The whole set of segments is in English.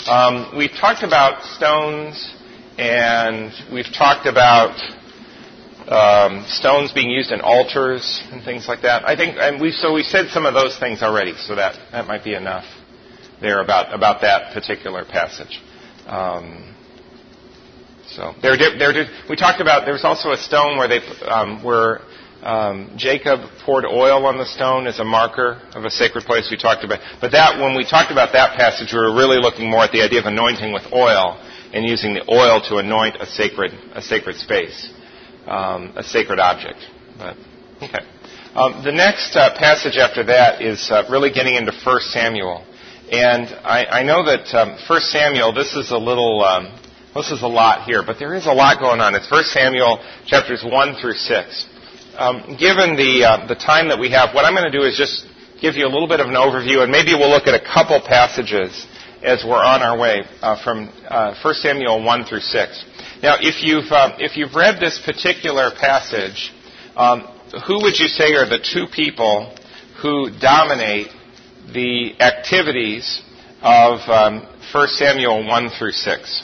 We've talked about stones, and we've talked about stones being used in altars and things like that. I think, and we said some of those things already, so that might be enough there about that particular passage. We talked about there was also a stone where Jacob poured oil on the stone as a marker of a sacred place. We talked about, but when we talked about that passage, we were really looking more at the idea of anointing with oil and using the oil to anoint a sacred space, a sacred object. But, okay. The next passage after that is really getting into 1 Samuel, and I know that 1 Samuel. This is a lot here, but there is a lot going on. It's 1 Samuel chapters 1 through 6. Given the time that we have, what I'm going to do is just give you a little bit of an overview, and maybe we'll look at a couple passages as we're on our way from 1 Samuel 1 through 6. Now, if you've read this particular passage, who would you say are the two people who dominate the activities of 1 Samuel 1 through 6?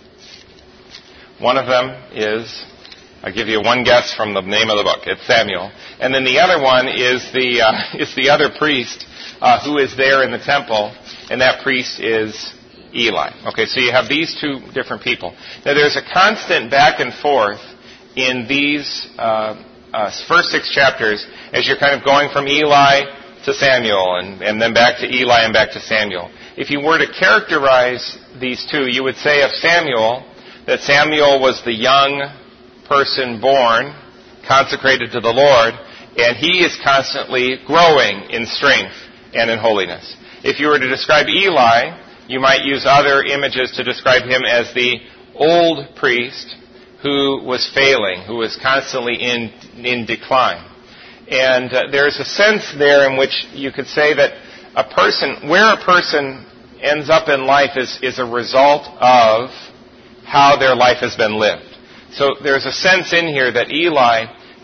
One of them is, I'll give you one guess from the name of the book. It's Samuel. And then the other one is the other priest who is there in the temple, and that priest is Eli. Okay, so you have these two different people. Now, there's a constant back and forth in these first 6 chapters as you're kind of going from Eli to Samuel and then back to Eli and back to Samuel. If you were to characterize these two, you would say of Samuel that Samuel was the young person born, consecrated to the Lord, and he is constantly growing in strength and in holiness. If you were to describe Eli, you might use other images to describe him as the old priest who was failing, who was constantly in decline. And there's a sense there in which you could say that where a person ends up in life is a result of how their life has been lived. So there's a sense in here that Eli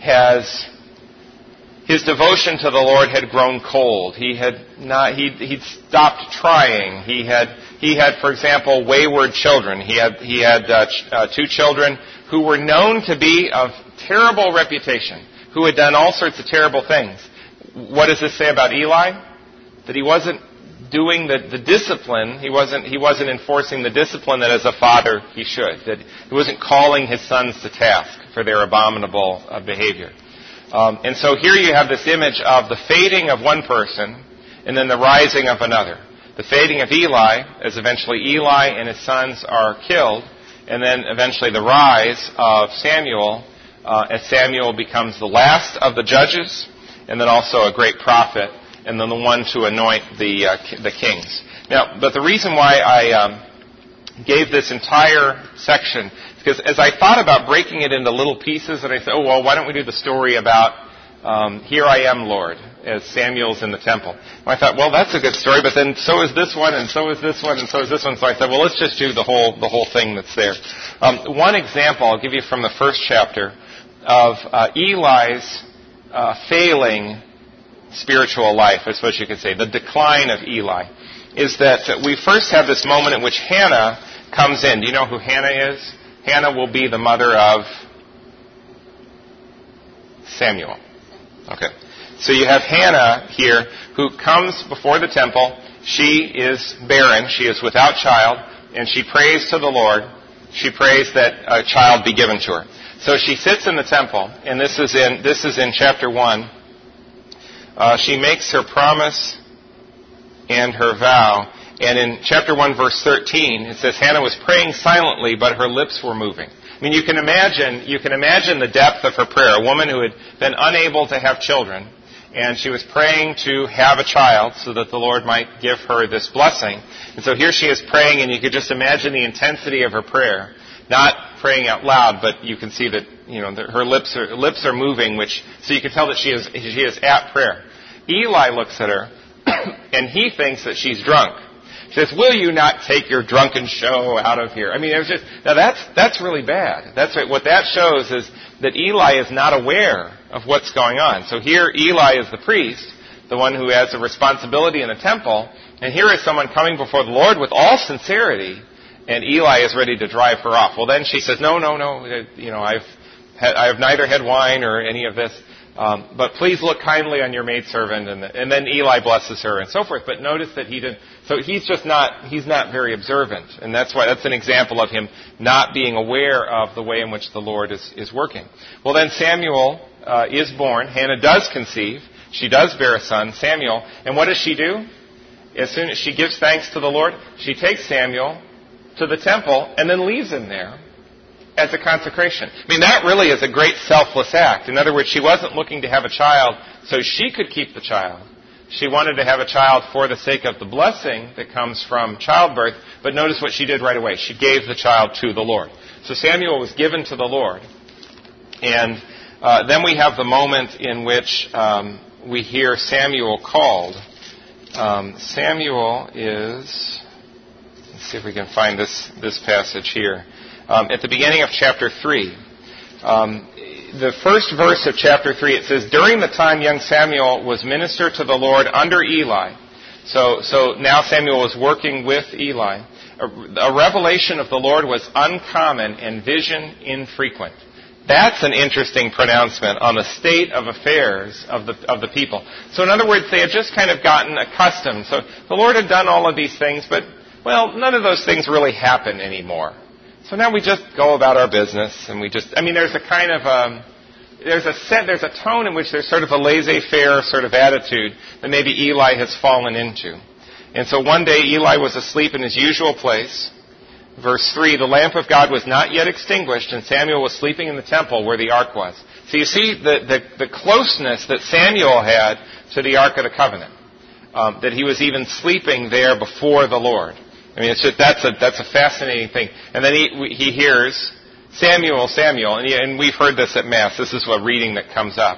his devotion to the Lord had grown cold. He'd stopped trying. He had, for example, wayward children. He had 2 children who were known to be of terrible reputation, who had done all sorts of terrible things. What does this say about Eli? That he wasn't doing the discipline, he wasn't enforcing the discipline that as a father he should, that he wasn't calling his sons to task for their abominable behavior. And so here you have this image of the fading of one person and then the rising of another. The fading of Eli, as eventually Eli and his sons are killed, and then eventually the rise of Samuel, as Samuel becomes the last of the judges, and then also a great prophet, and then the one to anoint the kings. Now, but the reason why I gave this entire section is because as I thought about breaking it into little pieces, and I said, why don't we do the story about Here I Am, Lord, as Samuel's in the temple. And I thought, that's a good story, but then so is this one, and so is this one, and so is this one. So I said, let's just do the whole thing that's there. One example I'll give you from the first chapter of Eli's failing spiritual life, I suppose you could say, the decline of Eli, is that we first have this moment in which Hannah comes in. Do you know who Hannah is? Hannah will be the mother of Samuel. Okay. So you have Hannah here who comes before the temple. She is barren. She is without child. And she prays to the Lord. She prays that a child be given to her. So she sits in the temple. And this is in chapter 1. She makes her promise and her vow. And in chapter 1, verse 13, it says, Hannah was praying silently, but her lips were moving. I mean, you can imagine the depth of her prayer. A woman who had been unable to have children, and she was praying to have a child so that the Lord might give her this blessing. And so here she is praying, and you could just imagine the intensity of her prayer. Not praying out loud, but you can see that her lips are moving, so you can tell that she is at prayer. Eli looks at her, and he thinks that she's drunk. He says, "Will you not take your drunken show out of here?" I mean, that's really bad. That's right. What that shows is that Eli is not aware of what's going on. So here Eli is the priest, the one who has a responsibility in the temple, And here is someone coming before the Lord with all sincerity, and Eli is ready to drive her off. Well, then she says, no, I have neither had wine or any of this, but please look kindly on your maidservant. And then Eli blesses her and so forth. But notice that he didn't. So he's not very observant, and that's an example of him not being aware of the way in which the Lord is working. Well, then Samuel is born. Hannah does conceive. She does bear a son, Samuel. And what does she do? As soon as she gives thanks to the Lord, she takes Samuel to the temple and then leaves him there as a consecration. I mean, that really is a great selfless act. In other words, she wasn't looking to have a child so she could keep the child. She wanted to have a child for the sake of the blessing that comes from childbirth. But notice what she did right away. She gave the child to the Lord. So Samuel was given to the Lord. And then we have the moment in which we hear Samuel called. Samuel is... Let's see if we can find this passage here. At the beginning of chapter 3, the first verse of chapter 3, it says, "During the time young Samuel was minister to the Lord under Eli." So now Samuel was working with Eli. A revelation of the Lord was uncommon and vision infrequent. That's an interesting pronouncement on the state of affairs of the people. So in other words, they had just kind of gotten accustomed. So the Lord had done all of these things, but, well, none of those things really happen anymore. So now we just go about our business, and there's a kind of, there's a tone in which there's sort of a laissez-faire sort of attitude that maybe Eli has fallen into. And so one day Eli was asleep in his usual place. Verse 3, "The lamp of God was not yet extinguished, and Samuel was sleeping in the temple where the ark was." So you see the closeness that Samuel had to the Ark of the Covenant, that he was even sleeping there before the Lord. I mean, that's a fascinating thing. And then he hears, "Samuel, Samuel," and we've heard this at Mass. This is a reading that comes up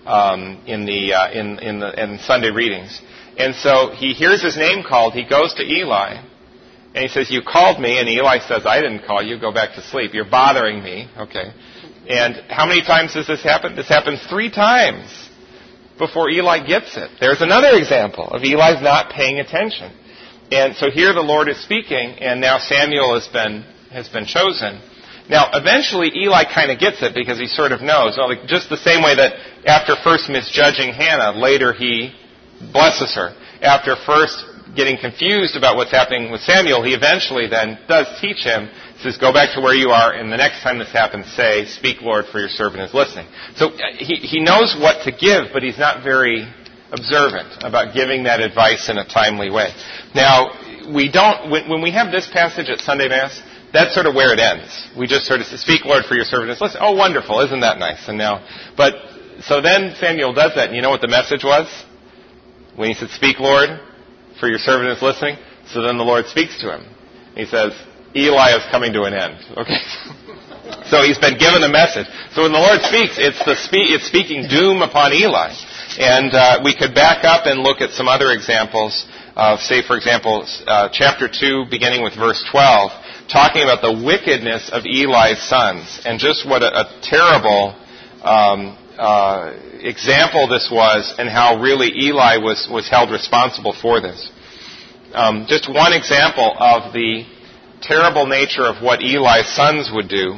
in Sunday readings. And so he hears his name called. He goes to Eli, and he says, "You called me." And Eli says, "I didn't call you. Go back to sleep. You're bothering me." Okay. And how many times does this happen? This happens 3 times before Eli gets it. There's another example of Eli's not paying attention. And so here the Lord is speaking, and now Samuel has been chosen. Now, eventually Eli kind of gets it because he sort of knows. Well, like just the same way that after first misjudging Hannah, later he blesses her. After first getting confused about what's happening with Samuel, he eventually then does teach him. He says, "Go back to where you are, and the next time this happens, say, 'Speak, Lord, for your servant is listening.'" So he knows what to give, but he's not very observant about giving that advice in a timely way. Now, when we have this passage at Sunday Mass, that's sort of where it ends. We just sort of say, "Speak, Lord, for your servant is listening." Oh, wonderful. Isn't that nice? So then Samuel does that, and you know what the message was? When he said, "Speak, Lord, for your servant is listening." So then the Lord speaks to him. He says, "Eli is coming to an end." Okay. So he's been given a message. So when the Lord speaks, it's speaking doom upon Eli. And we could back up and look at some other examples of, say, for example, chapter 2, beginning with verse 12, talking about the wickedness of Eli's sons, and just what a terrible example this was, and how really Eli was held responsible for this. Just one example of the terrible nature of what Eli's sons would do.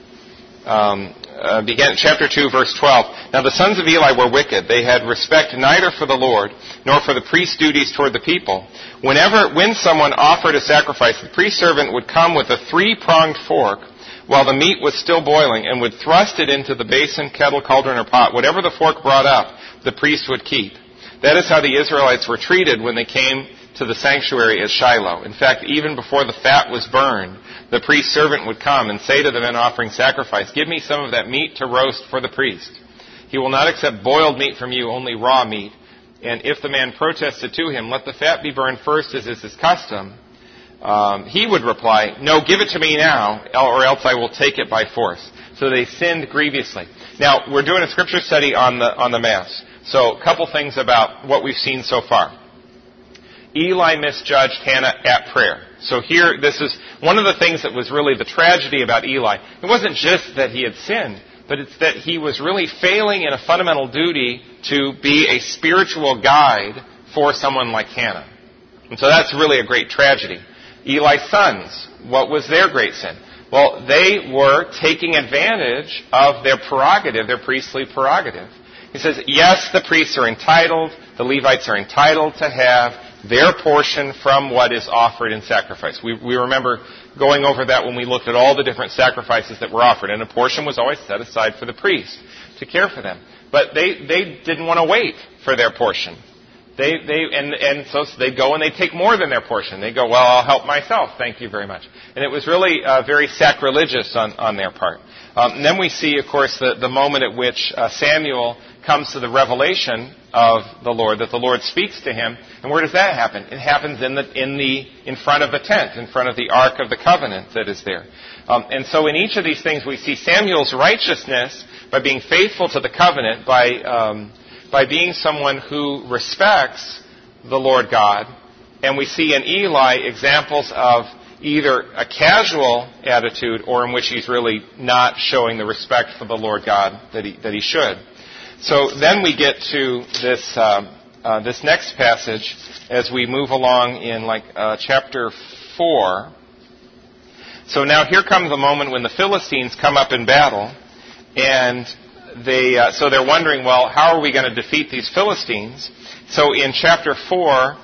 Chapter 2, verse 12. "Now the sons of Eli were wicked. They had respect neither for the Lord, nor for the priest's duties toward the people. When someone offered a sacrifice, the priest servant would come with a 3-pronged fork while the meat was still boiling, and would thrust it into the basin, kettle, cauldron, or pot. Whatever the fork brought up, the priest would keep. That is how the Israelites were treated when they came to the sanctuary at Shiloh. In fact, even before the fat was burned, the priest's servant would come and say to the men offering sacrifice, 'Give me some of that meat to roast for the priest. He will not accept boiled meat from you, only raw meat. And if the man protested to him, "Let the fat be burned first, as is his custom," he would reply, "No, give it to me now, or else I will take it by force." So they sinned grievously. Now, we're doing a scripture study on the Mass. So a couple things about what we've seen so far. Eli misjudged Hannah at prayer. So here, this is one of the things that was really the tragedy about Eli. It wasn't just that he had sinned, but it's that he was really failing in a fundamental duty to be a spiritual guide for someone like Hannah. And so that's really a great tragedy. Eli's sons, what was their great sin? Well, they were taking advantage of their prerogative, their priestly prerogative. He says, yes, the priests are entitled, the Levites are entitled to have their portion from what is offered in sacrifice. We remember going over that when we looked at all the different sacrifices that were offered, and a portion was always set aside for the priest to care for them. But they didn't want to wait for their portion. So they'd go and they'd take more than their portion. They'd go, well, I'll help myself, thank you very much. And it was really very sacrilegious on their part. And then we see, of course, the moment at which Samuel comes to the revelation of the Lord, that the Lord speaks to him. And where does that happen? It happens in front of the tent, in front of the Ark of the Covenant that is there. And so in each of these things we see Samuel's righteousness by being faithful to the covenant, by being someone who respects the Lord God. And we see in Eli examples of either a casual attitude or in which he's really not showing the respect for the Lord God that he should. So then we get to this next passage as we move along in chapter 4. So now here comes the moment when the Philistines come up in battle, and so they're wondering, well, how are we going to defeat these Philistines? So in chapter 4,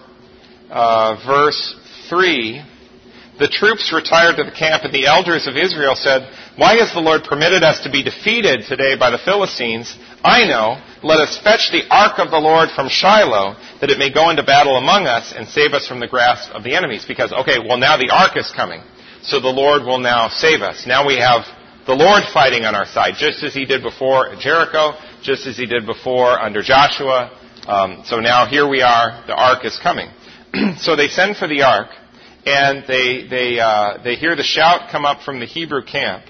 verse 3, the troops retired to the camp, and the elders of Israel said, why has the Lord permitted us to be defeated today by the Philistines? I know. Let us fetch the ark of the Lord from Shiloh, that it may go into battle among us and save us from the grasp of the enemies. Because, now the ark is coming. So the Lord will now save us. Now we have the Lord fighting on our side, just as he did before at Jericho, just as he did before under Joshua. So now here we are, the ark is coming. So they send for the ark, and they hear the shout come up from the Hebrew camp.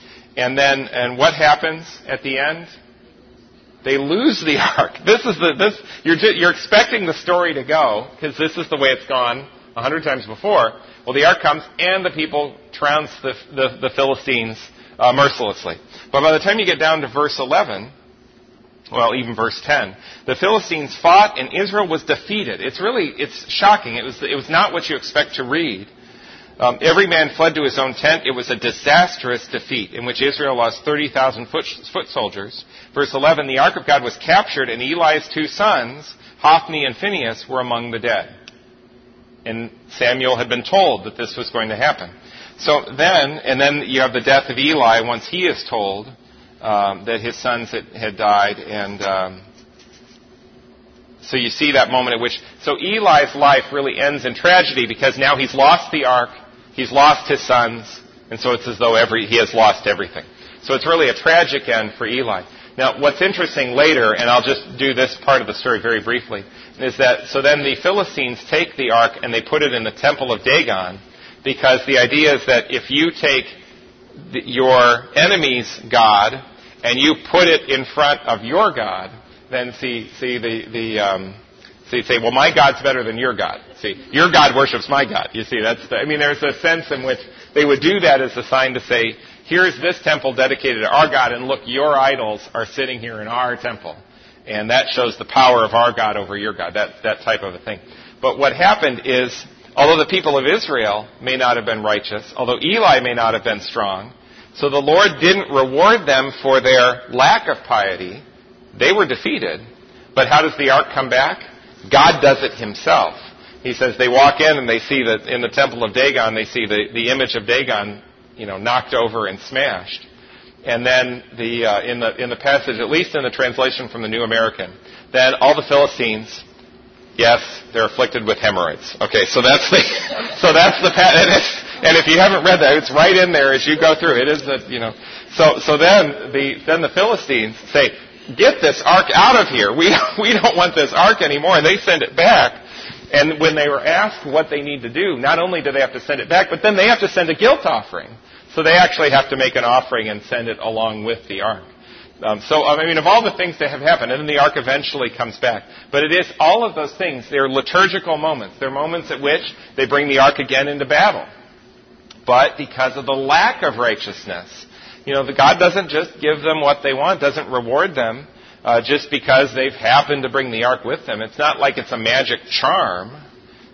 And what happens at the end? They lose the ark. You're expecting the story to go, because this is the way it's gone 100 times before. Well, the ark comes, and the people trounce the Philistines mercilessly. But by the time you get down to verse 11, well, even verse 10, the Philistines fought, and Israel was defeated. It's shocking. It was not what you expect to read. Every man fled to his own tent. It was a disastrous defeat in which Israel lost 30,000 foot soldiers. Verse 11, the ark of God was captured, and Eli's two sons, Hophni and Phinehas, were among the dead. And Samuel had been told that this was going to happen. So then you have the death of Eli once he is told that his sons had died. And so you see that moment at which... So Eli's life really ends in tragedy because now he's lost the ark, he's lost his sons, and so it's as though he has lost everything. So it's really a tragic end for Eli. Now, what's interesting later, and I'll just do this part of the story very briefly, is that so then the Philistines take the ark and they put it in the temple of Dagon, because the idea is that if you take your enemy's God and you put it in front of your God, then so you say, well, my God's better than your God. See, your God worships my God. You see, there's a sense in which they would do that as a sign to say, here's this temple dedicated to our God, and look, your idols are sitting here in our temple. And that shows the power of our God over your God, that type of a thing. But what happened is, although the people of Israel may not have been righteous, although Eli may not have been strong, so the Lord didn't reward them for their lack of piety. They were defeated. But how does the ark come back? God does it himself. He says they walk in and they see that in the temple of Dagon, they see the image of Dagon, knocked over and smashed. And then in the passage, at least in the translation from the New American, then all the Philistines, yes, they're afflicted with hemorrhoids. Okay, so that's the and if you haven't read that, it's right in there as you go through. It is So then the Philistines say, get this ark out of here. We don't want this ark anymore, and they send it back. And when they were asked what they need to do, not only do they have to send it back, but then they have to send a guilt offering. So they actually have to make an offering and send it along with the ark. Of all the things that have happened, and then the ark eventually comes back. But it is all of those things. They're liturgical moments. They're moments at which they bring the ark again into battle. But because of the lack of righteousness, the God doesn't just give them what they want, doesn't reward them just because they've happened to bring the ark with them. It's not like it's a magic charm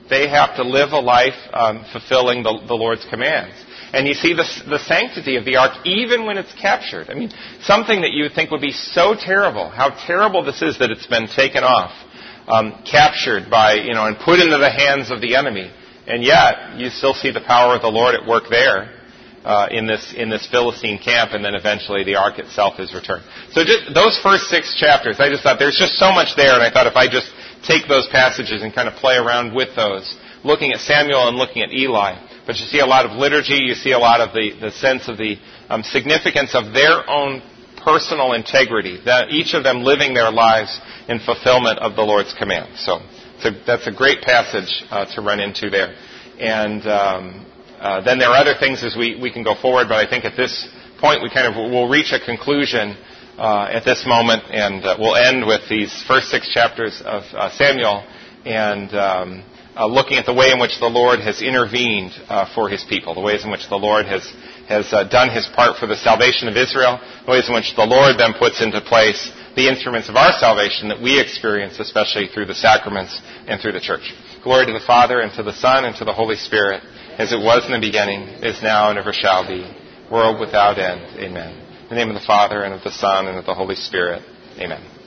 They have to live a life fulfilling the Lord's commands. And you see the sanctity of the ark even when it's captured. I mean, something that you would think would be so terrible, how terrible this is that it's been taken off, captured by, and put into the hands of the enemy. And yet, you still see the power of the Lord at work there in this Philistine camp, and then eventually the ark itself is returned. So just those first 6 chapters, I just thought there's just so much there, and I thought if I just take those passages and kind of play around with those, looking at Samuel and looking at Eli. But you see a lot of liturgy, you see a lot of the sense of the significance of their own personal integrity, that each of them living their lives in fulfillment of the Lord's command. So that's a great passage to run into there. And then there are other things as we can go forward, but I think at this point we'll reach a conclusion at this moment, and we'll end with these first 6 chapters of Samuel, and looking at the way in which the Lord has intervened for His people, the ways in which the Lord has done His part for the salvation of Israel, the ways in which the Lord then puts into place the instruments of our salvation that we experience, especially through the sacraments and through the church. Glory to the Father, and to the Son, and to the Holy Spirit, as it was in the beginning, is now, and ever shall be, world without end. Amen. In the name of the Father, and of the Son, and of the Holy Spirit. Amen.